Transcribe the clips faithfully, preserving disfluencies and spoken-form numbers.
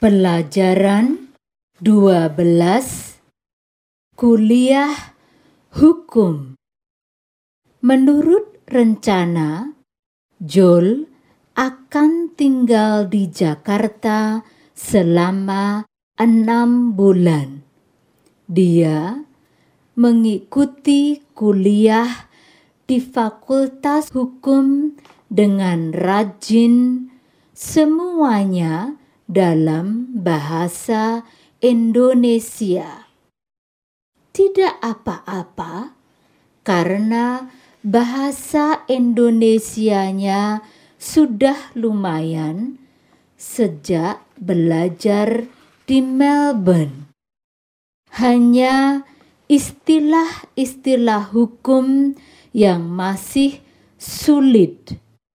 Pelajaran dua belas Kuliah Hukum. Menurut rencana, Joel akan tinggal di Jakarta selama enam bulan. Dia mengikuti kuliah di Fakultas Hukum dengan rajin, semuanya dalam bahasa Indonesia. Tidak apa-apa, karena bahasa Indonesianya sudah lumayan sejak belajar di Melbourne. Hanya istilah-istilah hukum yang masih sulit.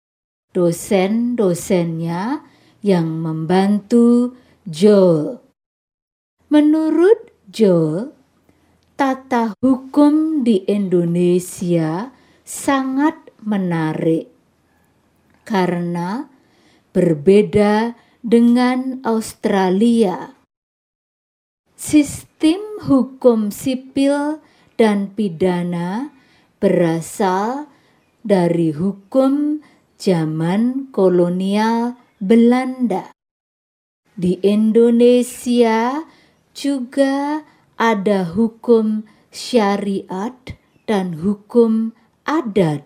Dosen-dosennya yang membantu Joel. Menurut Joel, tata hukum di Indonesia sangat menarik karena berbeda dengan Australia. Sistem hukum sipil dan pidana berasal dari hukum zaman kolonial Belanda. Di Indonesia juga ada hukum syariat dan hukum adat.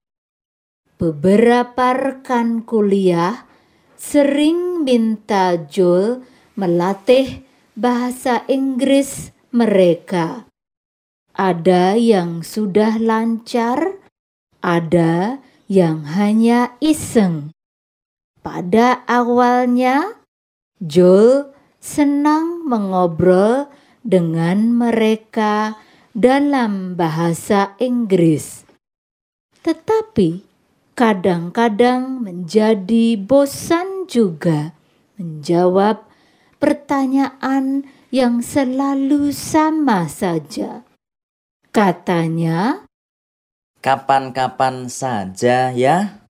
Beberapa rekan kuliah sering minta Joel melatih bahasa Inggris mereka. Ada yang sudah lancar, ada yang hanya iseng. Pada awalnya, Joel senang mengobrol dengan mereka dalam bahasa Inggris. Tetapi kadang-kadang menjadi bosan juga menjawab pertanyaan yang selalu sama saja. Katanya, "Kapan-kapan saja ya."